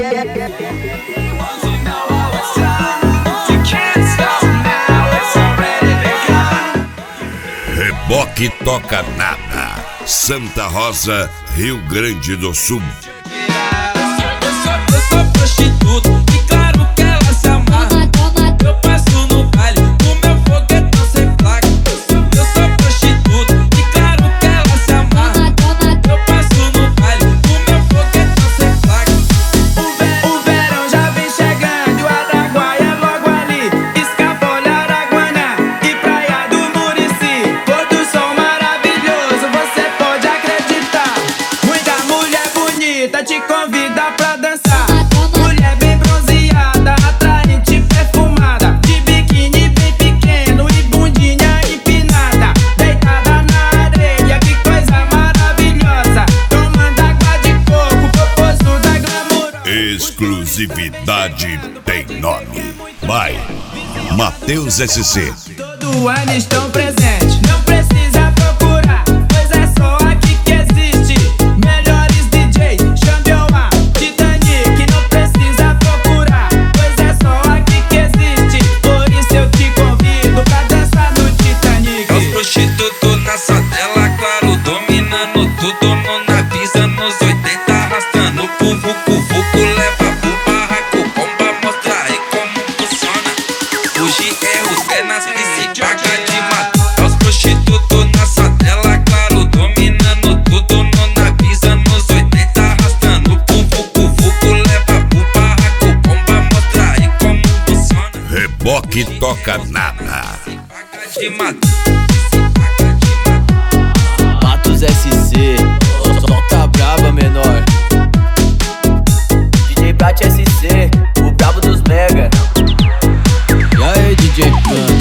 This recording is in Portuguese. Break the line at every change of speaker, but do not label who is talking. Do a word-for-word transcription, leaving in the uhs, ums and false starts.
Reboque toca nada. Santa Rosa, Rio Grande do Sul.
Eu sou, eu sou prostituto e claro que ela se amarra. Eu passo no baile, o meu foguetão sem placa. Eu sou, eu sou prostituto e claro que ela se amarra. Eu passo no baile, o meu foguetão sem placa. O, ver, o verão já vem chegando, o Araguaia é logo ali. Escapola, Araguaná e Praia do Murici. Pôr do sol maravilhoso, você pode acreditar. Muita mulher bonita te convida pra dançar. Mulher bem bronzeada, atraente, perfumada, de biquíni bem pequeno e bundinha empinada, deitada na areia, que coisa maravilhosa, tomando água de coco, popozuda glamurosa.
Exclusividade tem nome. Vai, Matheus S C.
Todo ano estão presentes, não precisa procurar, pois é só aqui que existe. Melhores D Js, Xambioá, Titanic, não precisa procurar, pois é só aqui que existe. Por isso eu te convido pra dançar no Titanic.
Os prostitutos na tela, claro, dominando tudo no navio, anos oitenta, arrastando pro vucu vucu, leva pro barraco, bomba, mostra aí como funciona. Hoje é os pernas que se paga de matar. Os prostitutos na tela, claro, dominando tudo no navio, anos oitenta, arrastando pro vucu vucu, leva pro barraco, bomba, mostra aí como funciona.
Reboque toca nada.
De matar.
Matheus S C, solta braba menor. D J Prat S C, o brabo dos mega. E aí D J Prat?